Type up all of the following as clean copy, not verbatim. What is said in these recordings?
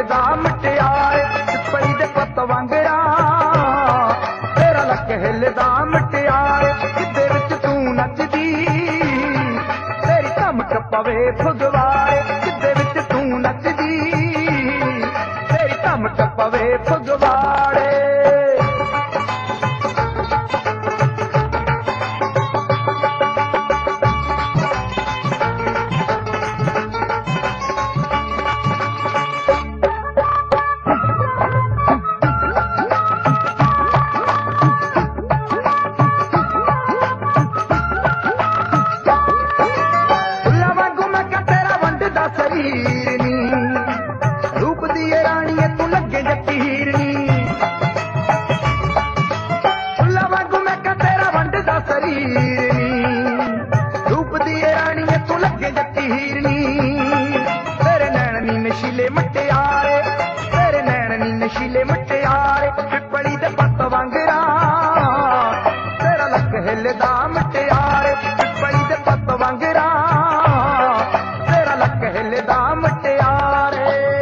ਹਿੱਲਦਾ ਮਟਿਆਰੇ ਪਿੱਪਲੀ ਦੇ ਪੱਤ ਵਾਂਗਰਾ ਤੇਰਾ ਲੱਕ ਹਿੱਲਦਾ ਮਟਿਆਰੇ ਜਿੱਦੇ ਵਿੱਚ ਤੂੰ ਨੱਚਦੀ ਤੇਰੀ ਧਮਕ ਪਵੇ ਫੁਗਵਾਰੇ ਜਿੱਦੇ ਵਿੱਚ ਤੂੰ ਨੱਚਦੀ ਤੇਰੀ ਧਮਕ ਪਵੇ ਫੁਗਵਾੜੇ रूप दिए रानी तू लगे जट्टी हिरनी फुल्ला वांगू मैं क्या तेरा वंडदा शरीर नी रूप दिए रानी तू लगे जट्टी हिरनी तेरे नैन नी नशीले मटियारे तेरे नैन नी नशीले मटियारे पिपली दे पत्त वांगरा तेरा लक हिलदा मटियारे पिपली दे पत्त वांगरा तेरा लक हिलदा मटियारे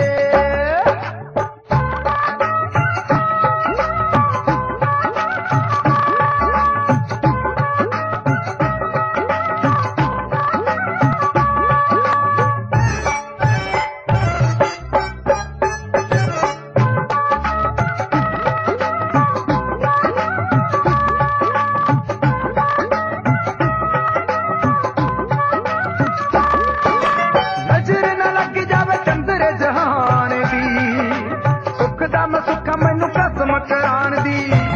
मैनू कसम करान दी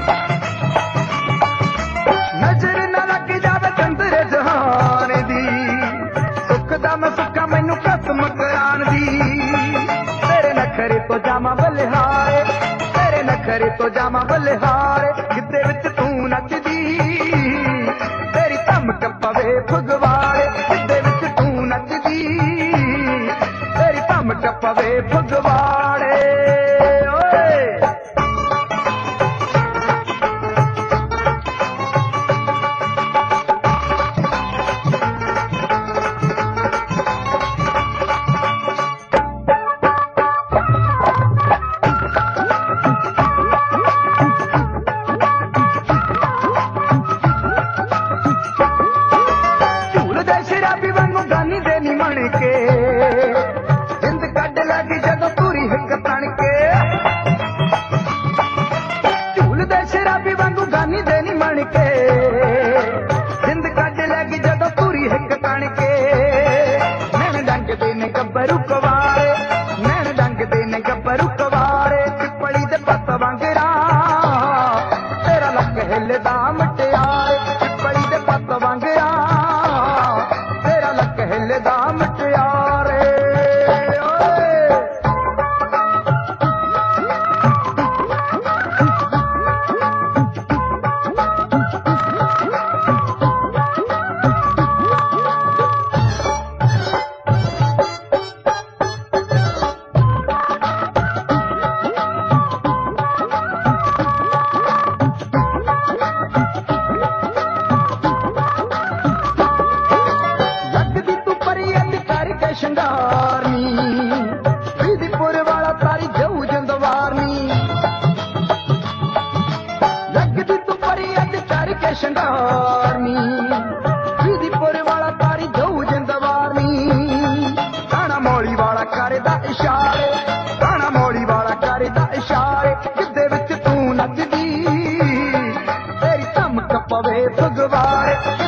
नजर न लग जावे चंद्र जहान दी सुख दा मैं सुखा मैनू कसम करान दी तेरे नखरे तो जामा बलिहारे तेरे नखरे तो जामा बलिहारे गिद्दे विच तू नचदी तेरी धमक पवे फुगवाड़े गिद्दे विच तू नचदी तेरी धमक पवे फुगवाड़े जिंद कड लगी जदों पूरी हिक तन के झूल दे शराबी वांगू गानी दे नी मन के जिंद कड लगी जदों पूरी हिक तन के नैन डंग दे ने गब्बरू कवारे नैन डंग दे ने गब्बरू कवारे पिपली दे पत्त वांगरा तेरा लक हिलदा मटियारे पिपली दे पत्त वांगरा तेरा लक हिलदा मटियारे शंगारनी विधिपुर वाला तारी जाऊ जंदवारनी लगदी तू परी अज करके शंगारनी विधिपुर वाला तारी जाऊ जंदवारनी ताना मौली वाला करदा इशारे ताना मौली वाला करदा इशारे जिद्दे विच तू नचदी तेरी धमक पवे फुगवारे